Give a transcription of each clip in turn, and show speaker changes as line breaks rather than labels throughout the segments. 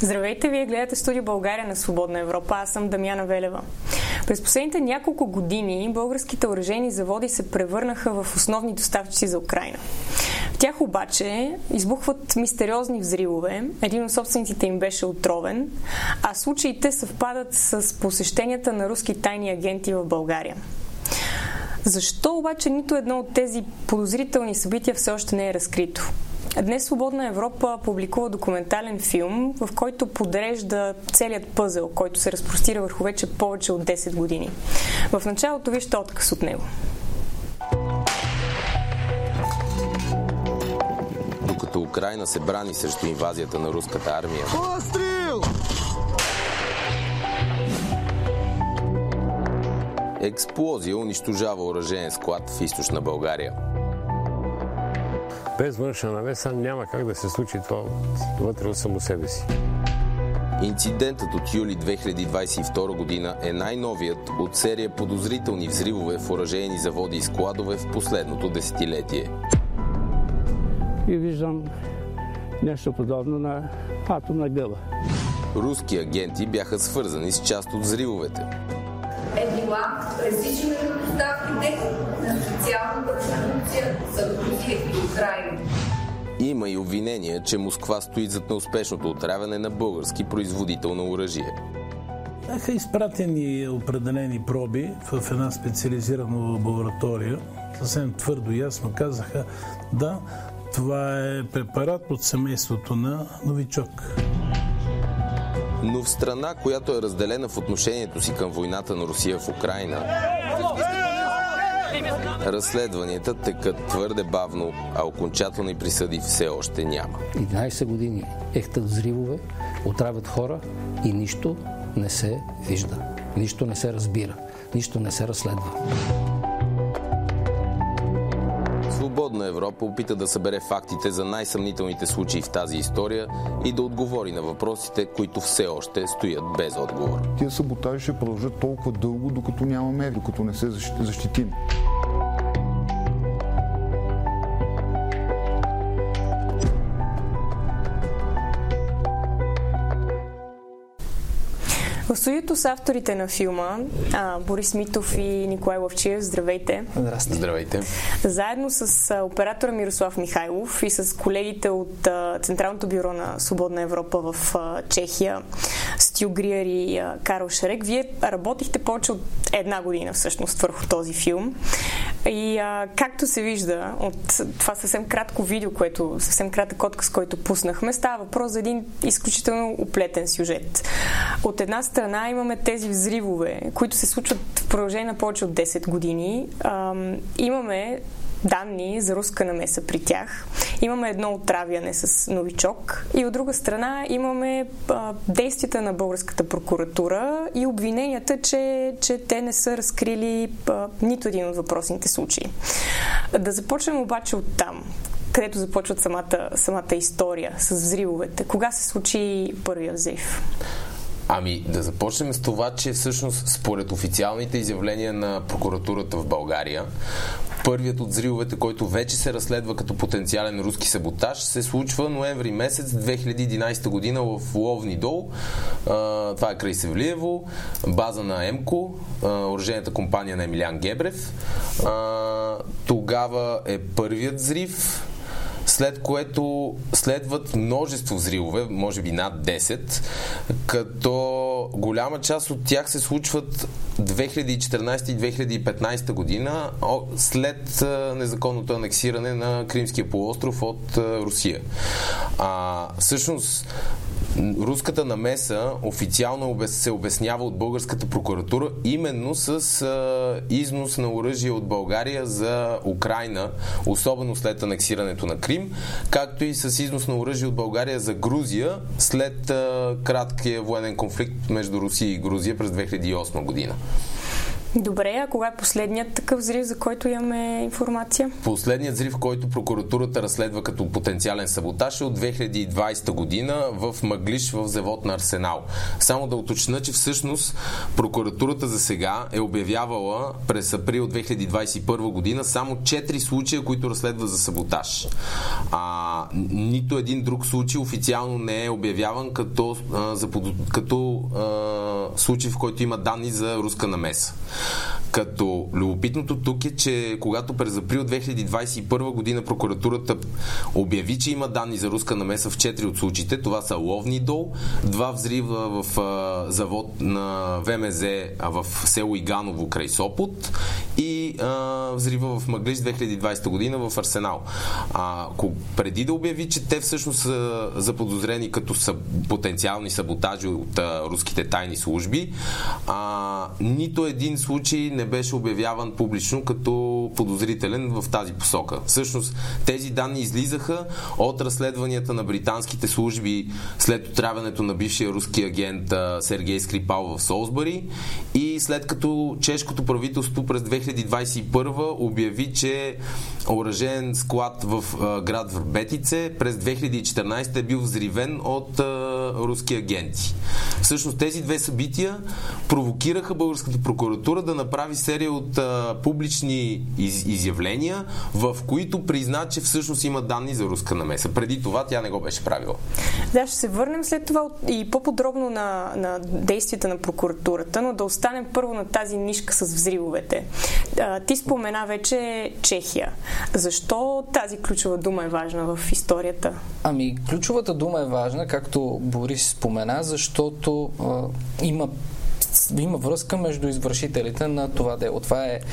Здравейте, вие гледате Студио България на Свободна Европа. Аз съм Дамяна Велева. През последните няколко години българските оръжейни заводи се превърнаха в основни доставчици за Украйна. В тях обаче избухват мистериозни взривове, един от собствениците им беше отровен, а случаите съвпадат с посещенията на руски тайни агенти в България. Защо обаче нито едно от тези подозрителни събития все още не е разкрито? Днес Свободна Европа публикува документален филм, в който подрежда целият пъзел, който се разпростира върху вече повече от 10 години. В началото вижте откъс от него.
Докато Украйна се брани срещу инвазията на руската армия, експлозия унищожава оръжеен склад в източна България.
Без външна навеса няма как да се случи това вътре от само себе си.
Инцидентът от юли 2022 година е най-новият от серия подозрителни взривове в оръжейни заводи и складове в последното десетилетие.
И виждам нещо подобно на атомна гъба.
Руски агенти бяха свързани с част от взривовете.
Е била пресичане на доставките на специалната продукция за Русия и Украйна.
Има и обвинения, че Москва стои зад неуспешното отравяне на български производител на оръжие.
Бяха изпратени определени проби в една специализирана лаборатория. Съвсем твърдо и ясно казаха, да, това е препарат от семейството на новичок.
Но в страна, която е разделена в отношението си към войната на Русия в Украйна, разследванията текат твърде бавно, а окончателни присъди все още няма.
11 години ехтат взривове, отравят хора и нищо не се вижда. Нищо не се разбира. Нищо не се разследва.
Свободна Европа опита да събере фактите за най-съмнителните случаи в тази история и да отговори на въпросите, които все още стоят без отговор.
Тия саботажи ще продължат толкова дълго, докато нямаме, докато не се защитим.
В студиото с авторите на филма Борис Митов и Николай Лъвчиев, здравейте.
Здрасти. Здравейте.
Заедно с оператора Мирослав Михайлов и с колегите от Централното бюро на Свободна Европа в Чехия, Стю Гриер и Карл Шрек, вие работихте повече от една година всъщност върху този филм. И както се вижда от това съвсем кратко видео, съвсем кратък отказ, който пуснахме, става въпрос за един изключително оплетен сюжет. От една страна имаме тези взривове, които се случват в продължение на повече от 10 години. Имаме данни за руска намеса при тях. Имаме едно отравяне с новичок и от друга страна имаме действията на българската прокуратура и обвиненията, че те не са разкрили нито един от въпросните случаи. Да започнем обаче от там, където започват самата история с взривовете. Кога се случи първия взрив?
Да започнем с това, че всъщност според официалните изявления на прокуратурата в България, първият от взривовете, който вече се разследва като потенциален руски саботаж, се случва ноември месец 2011 година в Ловни дол. Това е край Севлиево, база на ЕМКО, оръжейната компания на Емилиан Гебрев. Тогава е първият взрив, след което следват множество взривове, може би над 10, като голяма част от тях се случват 2014 и 2015 година, след незаконното анексиране на Кримския полуостров от Русия. Всъщност, руската намеса официално се обяснява от българската прокуратура именно с износ на оръжие от България за Украйна, особено след анексирането на Крим, както и с износ на оръжие от България за Грузия след краткия военен конфликт между Русия и Грузия през 2008 година.
Добре, а кога е последният такъв взрив, за който имаме информация?
Последният взрив, който прокуратурата разследва като потенциален саботаж, е от 2020 година в Мъглиж, в завод на Арсенал. Само да уточня, че всъщност прокуратурата за сега е обявявала през април 2021 година само 4 случая, които разследва за саботаж. Нито един друг случай официално не е обявяван като случай, в който има данни за руска намеса. Като любопитното тук е, че когато през април 2021 година прокуратурата обяви, че има данни за руска намеса в 4 от случаите, това са Ловни дол, 2 взрива в завод на ВМЗ в село Иганово край Сопот и взрива в Мъглиж 2020 година в Арсенал. Преди да обяви, че те всъщност са заподозрени като потенциални саботажи от руските тайни служби, нито един случай не беше обявяван публично като подозрителен в тази посока. Всъщност тези данни излизаха от разследванията на британските служби след отравянето на бившия руски агент Сергей Скрипал в Солсбъри и след като чешкото правителство през 2021 обяви, че оръжеен склад в град Върбетице през 2014 е бил взривен от руски агенти. Всъщност тези две събития провокираха българската прокуратура да направи серия от публични изявления, в които призна, че всъщност има данни за руска намеса. Преди това тя не го беше правила.
Да, ще се върнем след това и по-подробно на действията на прокуратурата, но да останем първо на тази нишка с взривовете. Ти спомена вече Чехия. Защо тази ключова дума е важна в историята?
Ключовата дума е важна, както Борис спомена, защото има връзка между извършителите на това дело. Това е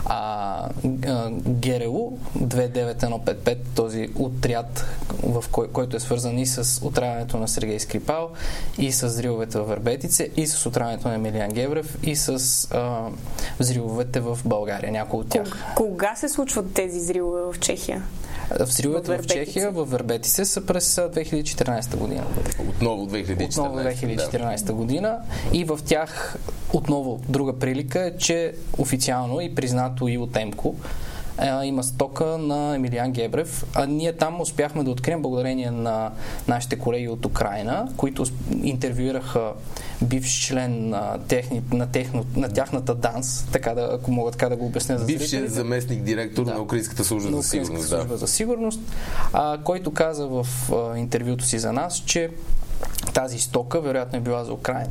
ГРУ 29155, този отряд, който е свързан и с отравянето на Сергей Скрипал, и с взривовете в Върбетице, и с отравянето на Емилиан Гебрев, и с взривовете в България. Някои от тях.
Кога се случват тези взривове в Чехия?
Взривовете в Чехия, в Върбетице са през 2014 година.
Отново 2014
година. И в тях отново друга прилика е, че официално и признато и от ЕМКО има стока на Емилиан Гебрев. Ние там успяхме да открием благодарение на нашите колеги от Украйна, които интервюираха бивш член на тяхната ДАНС, ако мога така да го обясня за зрителите.
Бившият заместник директор на Украинската служба за сигурност.
Който каза в интервюто си за нас, че тази стока вероятно е била за Украйна.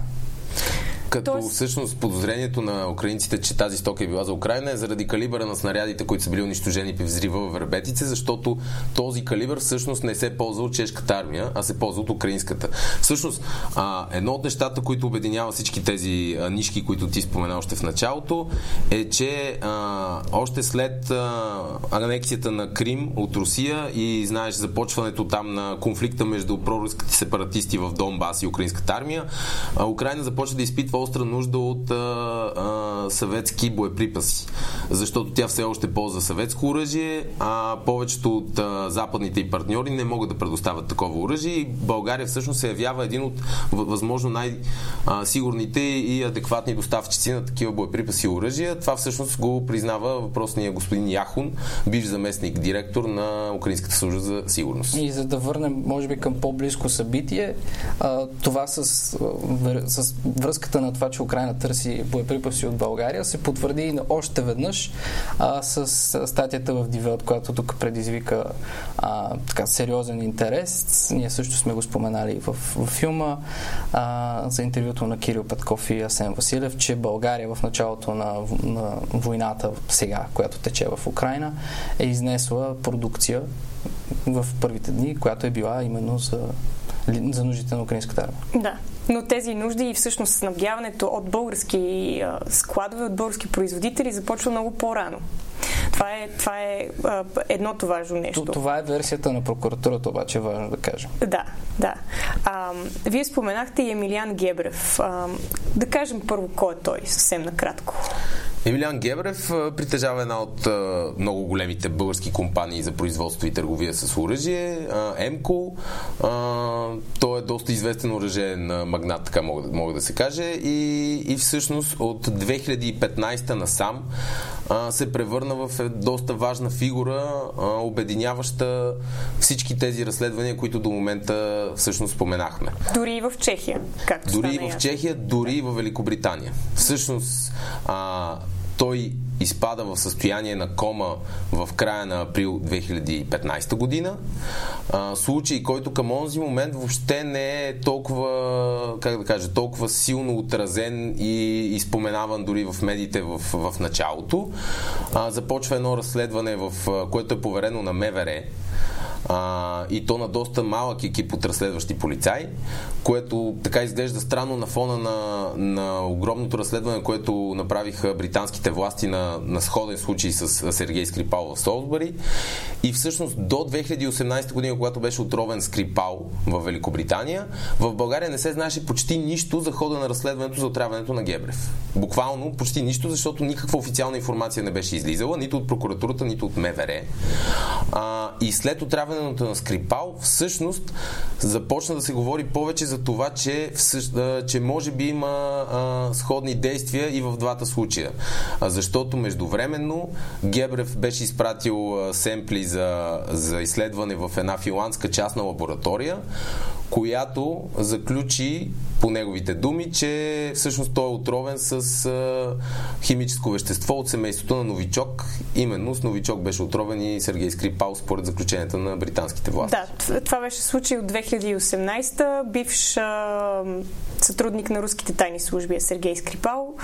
Като всъщност подозрението на украинците, че тази стока е била за Украйна, е заради калибъра на снарядите, които са били унищожени при взрива в Върбетице, защото този калибър всъщност не се ползва от чешката армия, а се ползва от украинската. Всъщност, едно от нещата, които обединява всички тези нишки, които ти спомена още в началото, е, че още след анексията на Крим от Русия и, знаеш, започването там на конфликта между проруските сепаратисти в Донбас и украинската армия, Украйна започва да изпитва остра нужда от съветски боеприпаси. Защото тя все още ползва съветско оръжие, а повечето от западните и партньори не могат да предоставят такова оръжие и България всъщност се явява един от възможно най-сигурните и адекватни доставчици на такива боеприпаси и оръжия. Това всъщност го признава въпросния господин Яхун, бивш заместник директор на Украинската служба за сигурност.
И за да върнем, може би, към по-близко събитие, това с връзката на това, че Украйна търси боеприпаси от България, се потвърди още веднъж с статията в Die Welt, която тук предизвика сериозен интерес. Ние също сме го споменали в филма за интервюто на Кирил Петков и Асен Василев, че България в началото на войната сега, която тече в Украйна, е изнесла продукция в първите дни, която е била именно за нуждите на украинската армия.
Да. Но тези нужди и всъщност снабдяването от български складове, от български производители започва много по-рано. Това е едното важно нещо.
Това е версията на прокуратурата, обаче е важно да кажем.
Да. Вие споменахте и Емилиан Гебрев. Да кажем първо кой е той, съвсем накратко.
Емилиан Гебрев притежава една от много големите български компании за производство и търговия с оръжие, ЕМКО. Той е доста известен оръжеен магнат, така мога да се каже, и всъщност от 2015 насам се превърна в доста важна фигура, обединяваща всички тези разследвания, които до момента всъщност споменахме.
Дори и в Чехия, както стана ясно.
Дори и в Чехия, дори и в Великобритания. Всъщност той изпада в състояние на кома в края на април 2015 година. Случай, който към онзи момент въобще не е толкова, толкова силно отразен и споменаван дори в медиите в началото. Започва едно разследване, което е поверено на МВР, и то на доста малък екип от разследващи полицаи, което така изглежда странно на фона на огромното разследване, което направиха британските власти на сходен случай с Сергей Скрипал в Солсбъри. И всъщност до 2018 година, когато беше отровен Скрипал в Великобритания, в България не се знаеше почти нищо за хода на разследването за отравянето на Гебрев. Буквално почти нищо, защото никаква официална информация не беше излизала, нито от прокуратурата, нито от МВР. И след отравянето на Скрипал, всъщност започна да се говори повече за това, че може би има сходни действия и в двата случая. Защото междувременно Гебрев беше изпратил семпли за изследване в една финландска частна лаборатория, която заключи, по неговите думи, че всъщност той е отровен с химическо вещество от семейството на новичок. Именно с новичок беше отровен и Сергей Скрипал, според заключенията на британските власти.
Да, това беше случай от 2018. Бивш сътрудник на руските тайни служби е Сергей Скрипал.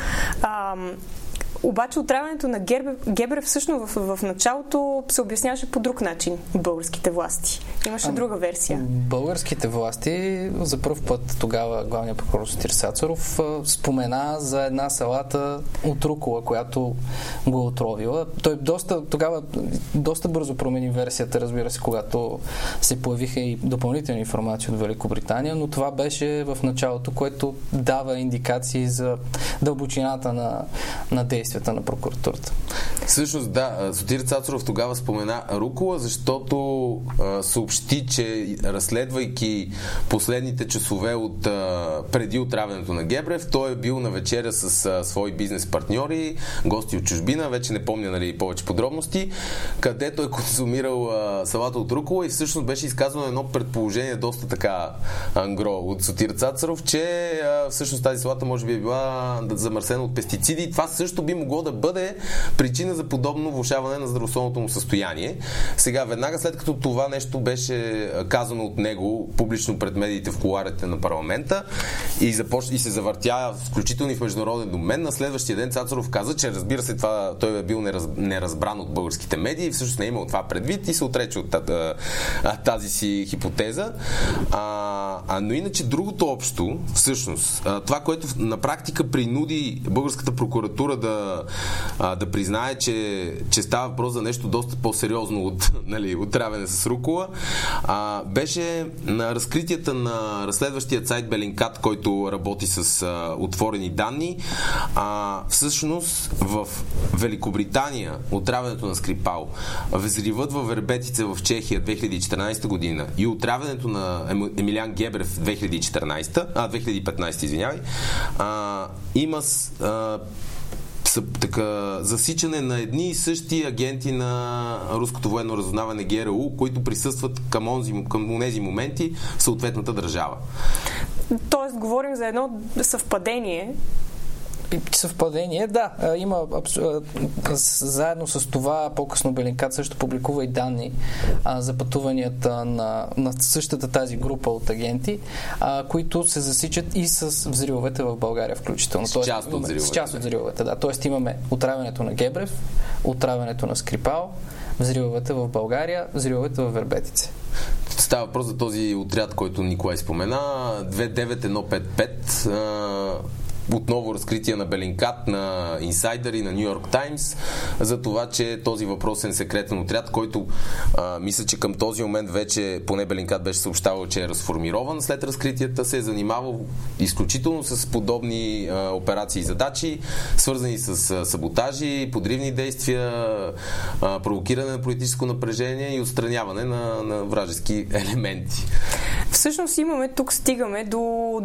Обаче отравянето на Гебрев всъщност в началото се обясняваше по друг начин от българските власти. Имаше друга версия.
Българските власти за пръв път тогава главният прокурор Сотир Цацаров спомена за една салата от рукола, която го е отровила. Той тогава доста бързо промени версията, разбира се, когато се появиха и допълнителни информации от Великобритания, но това беше в началото, което дава индикации за дълбочината на действията на прокуратурата.
Всъщност, да, Сотир Цацаров тогава спомена рукола, защото съобщи, че разследвайки последните часове преди отравянето на Гебрев, той е бил на вечеря с свои бизнес партньори, гости от чужбина, вече не помня повече подробности, където е консумирал салата от рукола и всъщност беше изказано едно предположение, доста така ангро от Сотир Цацаров, че всъщност тази салата може би е била замърсена от пестициди и това също би могло да бъде причина за подобно влошаване на здравословното му състояние. Сега, веднага след като това нещо беше казано от него публично пред медиите в кулоарите на парламента и се завъртя включително и в международен домен, на следващия ден Цацаров каза, че разбира се, той е бил неразбран от българските медии и всъщност не е имал това предвид и се отрече от тази си хипотеза. Но иначе другото общо, всъщност, това, което на практика принуди българската прокуратура да признае, че става въпрос за нещо доста по-сериозно от отравяне с рукола, беше на разкритията на разследващия сайт Белинкат, който работи с отворени данни. Всъщност в Великобритания отравянето на Скрипал, взривът във Вербетице в Чехия 2014 година и отравянето на Емилиан Гебрев 2015, извинявай, има засичане на едни и същи агенти на руското военно разузнаване ГРУ, които присъстват към тези моменти в съответната държава.
Тоест, говорим за едно съвпадение.
Съвпадение, да. Има заедно с това по-късно Белинкат също публикува и данни за пътуванията на същата тази група от агенти, които се засичат и с взривовете в България включително.
С част от
взривовете, да. Тоест имаме отравянето на Гебрев, отравянето на Скрипал, взривовете в България, взривовете в Вербетице.
Става въпрос за този отряд, който Николай спомена, 29155. отново разкрития на Белинкат, на Инсайдър и на Ню Йорк Таймс за това, че този въпросен секретен отряд, който мисля, че към този момент вече поне Белинкат беше съобщавал, че е разформирован след разкритията, се е занимавал изключително с подобни операции и задачи, свързани с саботажи, подривни действия, провокиране на политическо напрежение и отстраняване на вражески елементи.
Всъщност тук стигаме до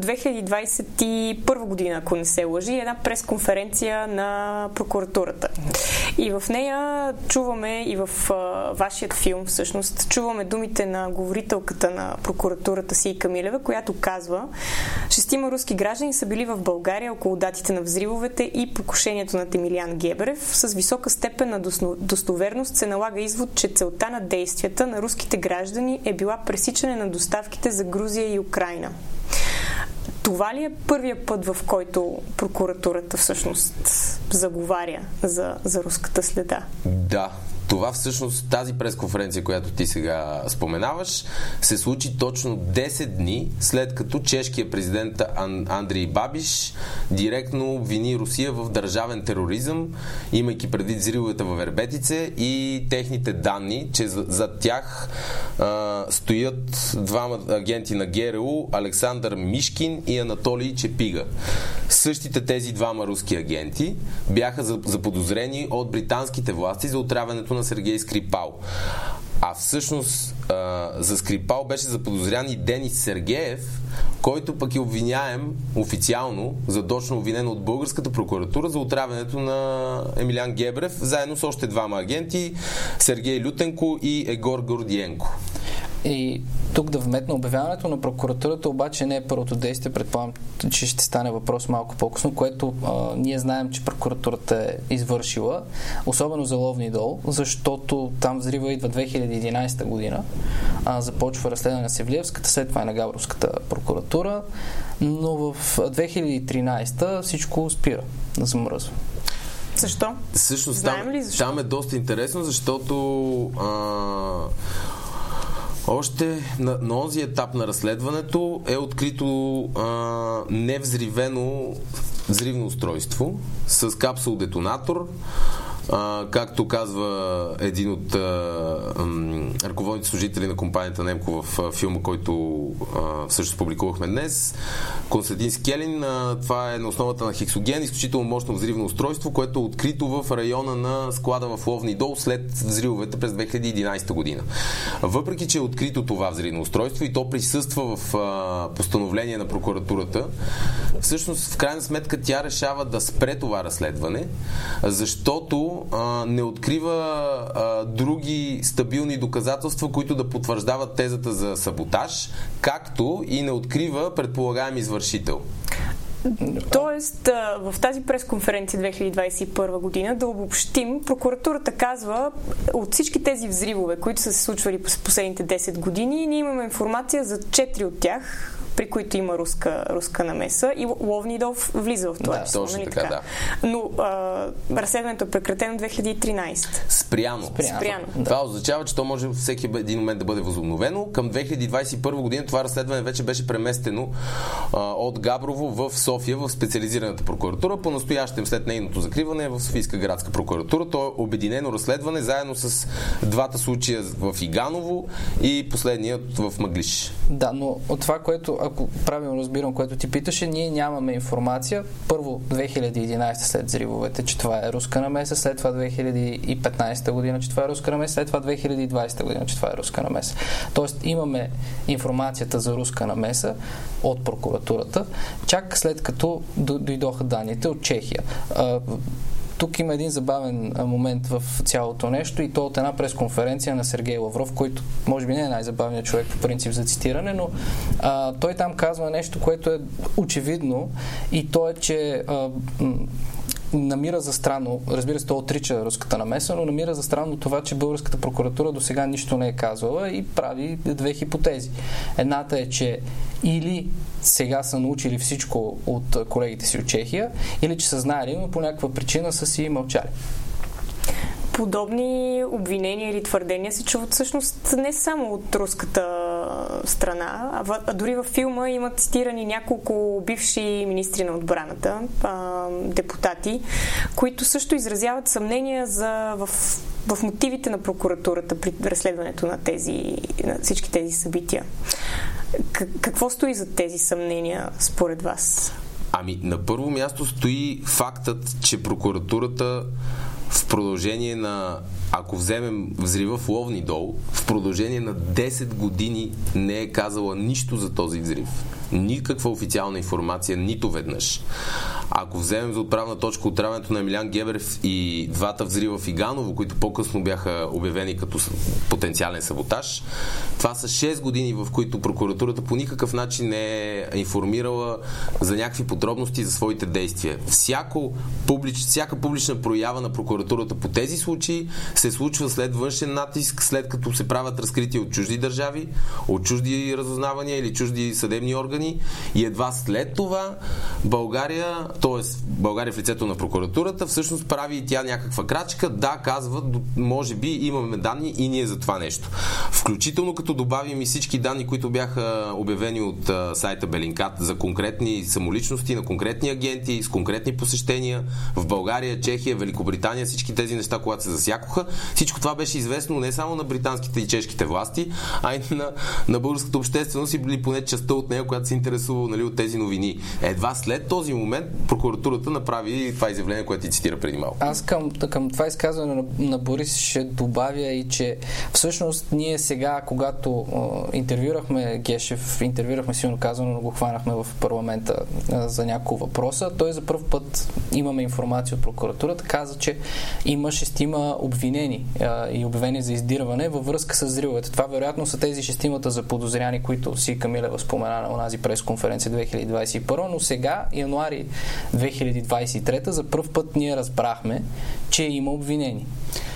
2021 година, ако не се лъжи, една пресконференция на прокуратурата. И в нея чуваме, и в вашият филм всъщност, чуваме думите на говорителката на прокуратурата Сийка Милева, която казва: 6 руски граждани са били в България около датите на взривовете и покушението над Емилиан Гебрев. С висока степен на достоверност се налага извод, че целта на действията на руските граждани е била пресичане на доставките за Грузия и Украйна. Това ли е първия път, в който прокуратурата всъщност заговаря за руската следа? Да.
Това всъщност, тази пресконференция, която ти сега споменаваш, се случи точно 10 дни след като чешкият президент Андрей Бабиш директно обвини Русия в държавен тероризъм, имайки предвид взривовете във Вербетице и техните данни, че зад тях стоят двама агенти на ГРУ, Александър Мишкин и Анатолий Чепига. Същите тези двама руски агенти бяха заподозрени от британските власти за отравянето на Сергей Скрипал. А всъщност за Скрипал беше заподозрян и Денис Сергеев, който пък е обвиняем официално, задочно обвинен от българската прокуратура за отравянето на Емилиан Гебрев, заедно с още двама агенти, Сергей Лютенко и Егор Гордиенко.
И тук да вметна, обявяването на прокуратурата обаче не е първото действие, предполагам, че ще стане въпрос малко по-късно, което ние знаем, че прокуратурата е извършила, особено за Ловни дол, защото там взрива идва 2011 година, започва разследване на Севлиевската, след това е на Габровската прокуратура, но в 2013 всичко спира да замръзва.
Защо?
Всъщност,
знаем ли защо?
Там е доста интересно, защото още на този етап на разследването е открито невзривено взривно устройство с капсул-детонатор. Както казва един от ръководните служители на компанията Немко в филма, който всъщност публикувахме днес, Константин Скелин, това е на основата на хексоген, изключително мощно взривно устройство, което е открито в района на склада в Ловни дол след взривовете през 2011 година. Въпреки че е открито това взривно устройство и то присъства в постановление на прокуратурата, всъщност в крайна сметка тя решава да спре това разследване, защото не открива други стабилни доказателства, които да потвърждават тезата за саботаж, както и не открива предполагаем извършител.
Тоест, в тази пресконференция 2021 година, да обобщим, прокуратурата казва, от всички тези взривове, които са се случвали през последните 10 години, ние имаме информация за 4 от тях, при които има руска намеса, и Ловни дол влиза в това число.
Точно така, да.
Но разследването е прекратено 2013.
Спряно.
Да.
Това означава, че то може всеки един момент да бъде възобновено. Към 2021 година това разследване вече беше преместено от Габрово в София, в специализираната прокуратура. По-настоящем, след нейното закриване, в Софийска градска прокуратура. То е обединено разследване заедно с двата случая в Иганово и последният в Мъглиж.
Да, но от това, което, ако правилно разбирам, което ти питаше, ние нямаме информация. Първо 2011 след взривовете, че това е руска намеса, след това 2015 година, че това е руска намеса, след това 2020 година, че това е руска намеса. Тоест имаме информацията за руска намеса от прокуратурата, чак след като дойдоха данните от Чехия. Тук има един забавен момент в цялото нещо и то от една пресконференция на Сергей Лавров, който може би не е най-забавният човек по принцип за цитиране, но той там казва нещо, което е очевидно, и то е, че намира за странно, разбира се, той отрича руската намеса, но намира за странно това, че българската прокуратура до сега нищо не е казвала и прави две хипотези. Едната е, че или сега са научили всичко от колегите си от Чехия, или че са знаели, но по някаква причина са си мълчали.
Подобни обвинения или твърдения се чуват всъщност не само от руската страна. А дори във филма има цитирани няколко бивши министри на отбраната, депутати, които също изразяват съмнения в мотивите на прокуратурата при разследването на всички тези събития. Какво стои за тези съмнения според вас?
На първо място стои фактът, че прокуратурата в продължение на, ако вземем взрива в Ловни дол, в продължение на 10 години не е казала нищо за този взрив. Никаква официална информация, нито веднъж. Ако вземем за отправна точка отравянето на Емилиан Гебрев и двата взрива в Иганово, които по-късно бяха обявени като потенциален саботаж, това са 6 години, в които прокуратурата по никакъв начин не е информирала за някакви подробности за своите действия. Всяка публична проява на прокуратурата по тези случаи се случва след външен натиск, след като се правят разкрития от чужди държави, от чужди разузнавания или чужди съдебни органи, и едва след това България в лицето на прокуратурата всъщност прави и тя някаква крачка, да, казва, може би имаме данни и ние за това нещо. Включително като добавим и всички данни, които бяха обявени от сайта Белинкат за конкретни самоличности на конкретни агенти, с конкретни посещения в България, Чехия, Великобритания, всички тези неща, когато се засякоха. Всичко това беше известно не само на британските и чешките власти, а и на българската общественост, или поне частта от нея, която се интересува от тези новини. Едва след този момент прокуратурата направи това изявление, което ти цитира преди малко.
Аз към това изказване на Борис ще добавя и, че всъщност ние сега, когато интервюрахме Гешев, силно казано, но го хванахме в парламента за няколко въпроса, той за първ път, имаме информация от прокуратурата, каза, че има 6 обвинени и обявени за издирване във връзка с взривовете. Това вероятно са тези 6 заподозряни, които си Камилева спомена на онази пресконференция 2021, но сега, януари 2023, за първ път ние разбрахме, че има обвинени.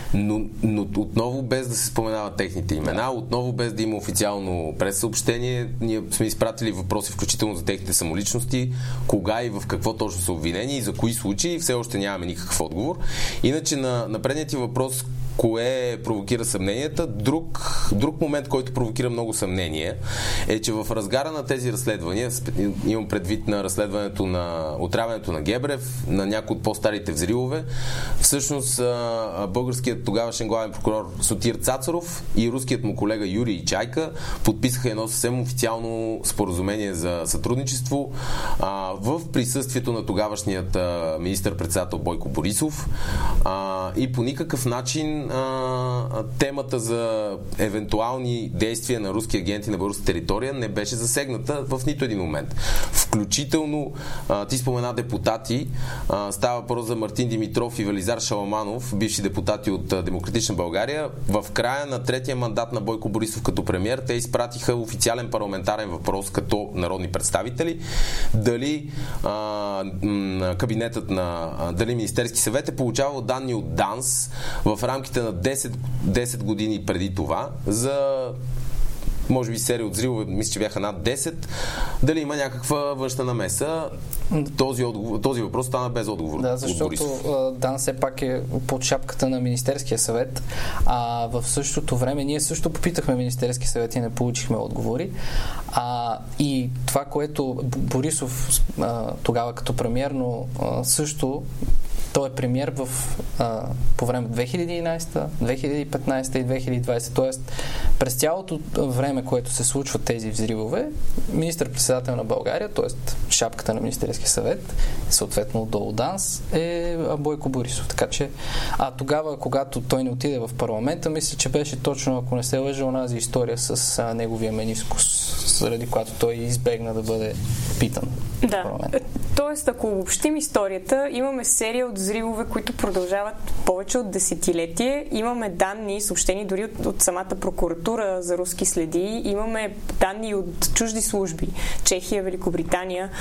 Но отново без да се споменават техните имена, отново без да има официално пресъобщение, ние сме изпратили въпроси, включително за техните самоличности, кога и в какво точно са обвинени и за кои случаи, все още нямаме никакъв отговор. Иначе на предния ти въпрос, кое провокира съмненията, друг момент, който провокира много съмнение, е, че в разгара на тези разследвания, имам предвид на разследването на отравянето на Гебрев, на някои от по-старите взривове, всъщност българският тогавашен главен прокурор Сотир Цацаров и руският му колега Юрий Чайка подписаха едно съвсем официално споразумение за сътрудничество в присъствието на тогавашният министър-председател Бойко Борисов, и по никакъв начин темата за евентуални действия на руски агенти на българска територия не беше засегната в нито един момент. Включително, ти спомена депутати, става въпрос за Мартин Димитров и Велизар Шаламанов, бивши депутати от Демократична България. В края на третия мандат на Бойко Борисов като премиер, те изпратиха официален парламентарен въпрос като народни представители, дали кабинетът дали Министерски съвет е получавал данни от ДАНС в рамките на 10 години преди това за може би серия от взривове, мисля, че бяха над 10, дали има някаква външна намеса. Този въпрос стана без отговор.
Да, защото ДАНС все пак е под шапката на Министерския съвет, а в същото време ние също попитахме Министерския съвет и не получихме отговори. И това, което Борисов тогава като премиер, но също той е премиер по време 2011, 2015 и 2020. Тоест, през цялото време, което се случват тези взривове, министър-председател на България, т.е. шапката на Министерския съвет, съответно отдолу ДАНС, е Бойко Борисов. Така че, тогава, когато той не отиде в парламента, мисля, че беше точно, ако не се лъжа, онази история с неговия менискус, заради която той избегна да бъде питан в парламента.
Тоест, ако обобщим историята, имаме серия от взривове, които продължават повече от десетилетие. Имаме данни, съобщени дори от самата прокуратура за руски следи. Имаме данни от чужди служби, Чехия, Великобритания,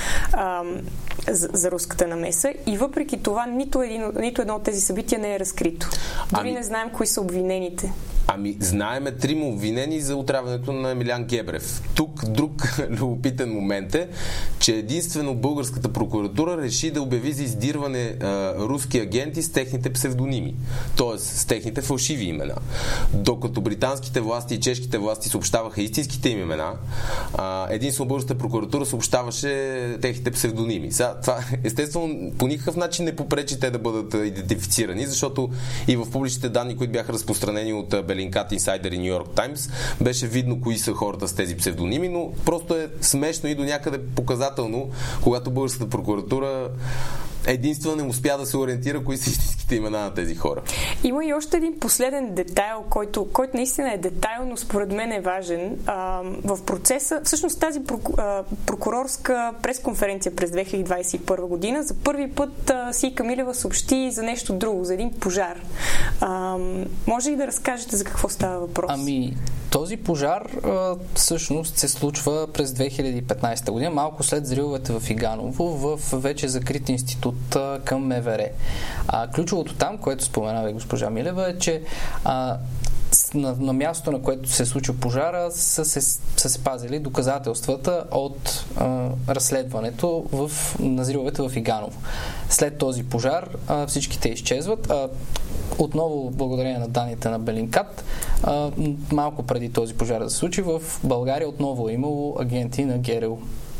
за руската намеса. И въпреки това, нито едно от тези събития не е разкрито. Дори не знаем кои са обвинените.
Знаеме 3 обвинени за отравянето на Емилиан Гебрев. Тук друг любопитен момент е, че единствено българската прокуратура реши да обяви за издирване руски агенти с техните псевдоними, т.е. с техните фалшиви имена. Докато британските власти и чешките власти съобщаваха истинските им имена, единствено българската прокуратура съобщаваше техните псевдоними. Това естествено по никакъв начин не попречи те да бъдат идентифицирани, защото и в публичните данни, които бяха разпространени от Bellingcat Insider и New York Times, беше видно кои са хората с тези псевдоними, но просто е смешно и до някъде показателно, когато българската прокуратура единствено не успя да се ориентира кои са истинските имена на тези хора.
Има и още един последен детайл, който наистина е детайл, но според мен е важен. В процеса, всъщност тази прокурорска пресконференция през 2021 година, за първи път Сийка Милева съобщи за нещо друго, за един пожар. Може ли да разкажете за какво става въпрос?
Този пожар всъщност се случва през 2015 година, малко след взривовете в Иганово, в вече закрит институт към МВР. Ключовото там, което споменава и госпожа Милева, е, че на мястото, на което се случва пожара, са се пазили доказателствата от разследването на взривовете в Иганово. След този пожар всичките изчезват. Отново, благодарение на данните на Bellingcat, малко преди този пожар да се случи, в България отново е имало агенти на ГРУ,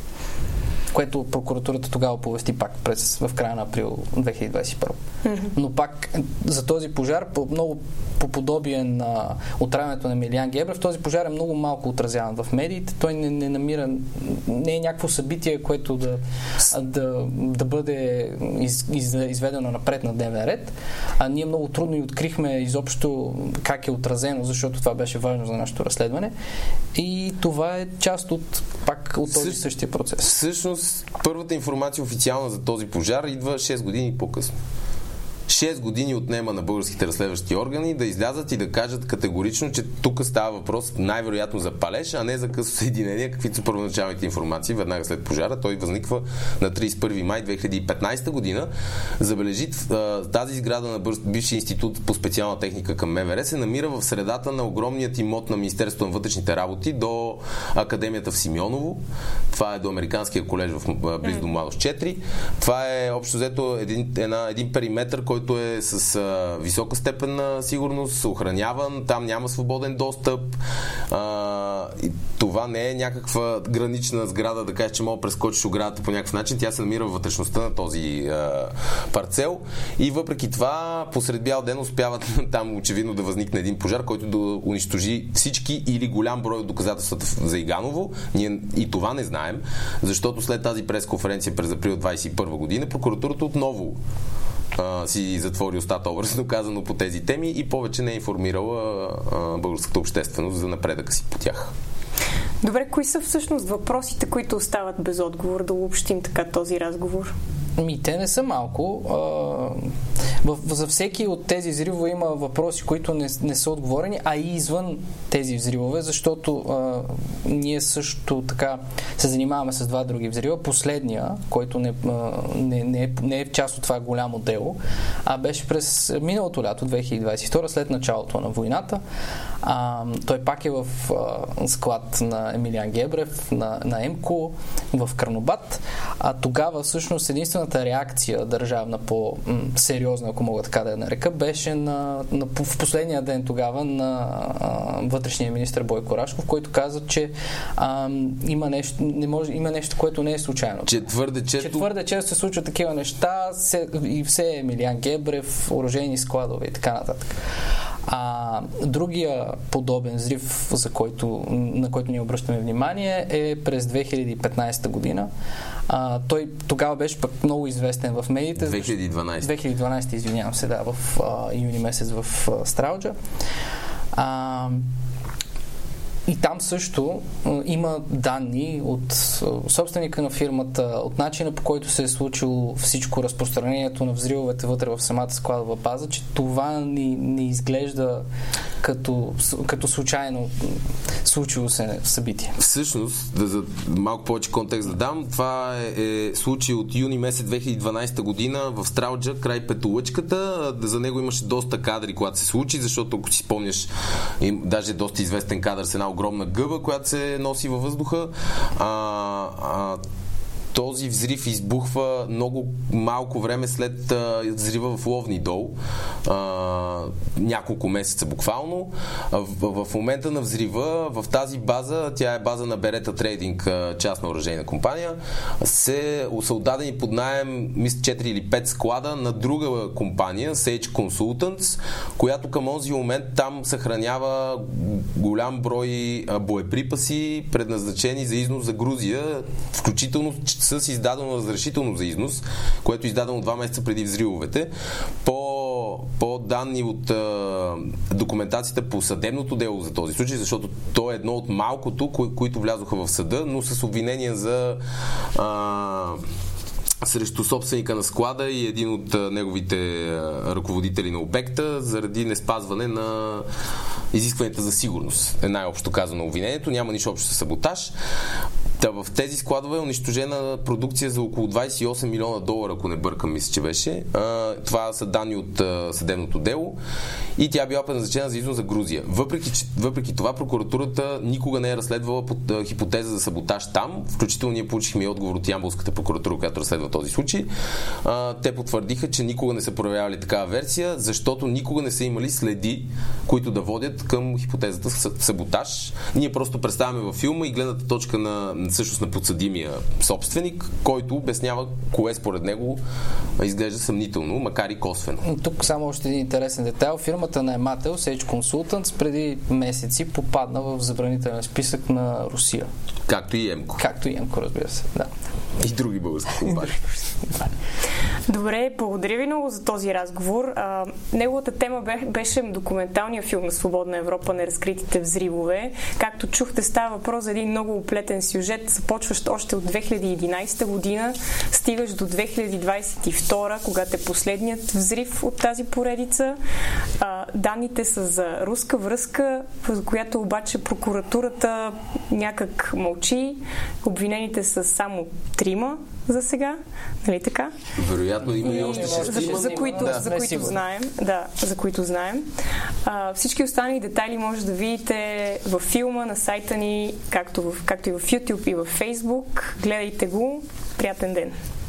което прокуратурата тогава оповести пак в края на април 2021. Но пак за този пожар, много по подобие на отравянето на Емилиан Гебрев, този пожар е много малко отразяван в медиите. Той не е някакво събитие, което да бъде изведено напред на дневен ред. Ние много трудно и открихме изобщо как е отразено, защото това беше важно за нашето разследване. И това е част от този същия процес.
Всъщност, първата информация официална за този пожар идва 6 години по-късно. 6 години отнема на българските разследващи органи да излязат и да кажат категорично, че тук става въпрос най-вероятно за палеж, а не за късо съединение, каквито са първоначалните информации веднага след пожара. Той възниква на 31 май 2015 година. Забележи, тази сграда на бившия институт по специална техника към МВР се намира в средата на огромният имот на Министерството на вътрешните работи до Академията в Симеоново. Това е до Американския колеж близо до Младост 4. Това е общо взето един периметър, който е с висока степен на сигурност, охраняван, там няма свободен достъп. Това не е някаква гранична сграда, да кажеш, че мога да прескочиш оградата по някакъв начин. Тя се намира във вътрешността на този парцел и въпреки това посред бял ден успяват там очевидно да възникне един пожар, който да унищожи всички или голям брой от доказателствата за Иганово. Ние и това не знаем, защото след тази пресконференция през април 2021 година прокуратурата отново си затвори устата, образно казано, по тези теми и повече не е информирала българската общественост за напредъка си по тях.
Добре, кои са всъщност въпросите, които остават без отговор, да обобщим така този разговор?
Те не са малко. За всеки от тези взривове има въпроси, които не са отговорени, а и извън тези взривове, защото ние също така се занимаваме с 2 други взрива. Последния, който не е част от това голямо дело, беше през миналото лято, 2022, след началото на войната. Той пак е в склад на Емилиан Гебрев, на ЕМКО, в Карнобат. Тогава всъщност единствената реакция държавна по-сериозна, ако мога така да я нарека, беше в последния ден тогава на вътрешния министър Бойко Рашков, който каза, че има нещо, което не е случайно.
Че твърде
често се случват такива неща и все е Емилиан Гебрев, оръжейни складове и така нататък. Другия подобен взрив, на който ние обръщаме внимание, е през 2015 година. Той тогава беше пък много известен в медиите. 2012, извинявам се, да, в юни месец в Стралджа. И там също има данни от собственика на фирмата, от начина, по който се е случило всичко, разпространението на взривовете вътре в самата складова база, че това не изглежда като случайно случило се събитие.
Всъщност, за малко повече контекст да дам, това е случай от юни месец 2012 година в Стралджа, край Петолъчката. За него имаше доста кадри, когато се случи, защото ако си спомняш, даже доста известен кадър с една огромна гъба, която се носи във въздуха. Този взрив избухва много малко време след взрива в Ловни дол. Няколко месеца буквално. В момента на взрива в тази база, тя е база на Берета Трейдинг, частна оръжейна компания, са отдадени под наем, мисля, 4 или 5 склада на друга компания, Sage Consultants, която към онзи момент там съхранява голям брой боеприпаси, предназначени за износ за Грузия, включително с издадено разрешително за износ, което е издадено 2 месеца преди взривовете. По данни от документацията по съдебното дело за този случай, защото то е едно от малкото, които влязоха в съда, но с обвинения за срещу собственика на склада и един от неговите ръководители на обекта заради неспазване на изискванията за сигурност. Най-общо казано обвинението, няма нищо общо с саботаж. В тези складове е унищожена продукция за около $28 милиона, ако не бъркам, мисля, че беше. Това са данни от съдебното дело и тя била предназначена за износ за Грузия. Въпреки това, прокуратурата никога не е разследвала под хипотеза за саботаж там. Включително ние получихме и отговор от Ямболската прокуратура, която разследва този случай. Те потвърдиха, че никога не са проявявали такава версия, защото никога не са имали следи, които да водят към хипотезата саботаж. Ние просто представяме във филма и гледната точка на подсъдимия собственик, който обяснява кое според него изглежда съмнително, макар и косвено.
Тук само още един интересен детайл. Фирмата на наемател, Sage Consultants, преди месеци попадна в забранителен списък на Русия.
Както и Емко.
Както и Емко, разбира се. Да.
И други български компании.
Добре, благодаря ви много за този разговор. Неговата тема беше документалния филм на Свободна Европа, Неразкритите взривове. Както чухте, става въпрос за един много оплетен сюжет, започващ още от 2011 година, стигаш до 2022, когато е последният взрив от тази поредица. Данните са за руска връзка, за която обаче прокуратурата някак мълчи. Обвинените са само 3 за сега, нали така?
Вероятно има и още 6.
За които знаем. Всички останали детайли може да видите във филма, на сайта ни, както и в YouTube и в Facebook. Гледайте го. Приятен ден!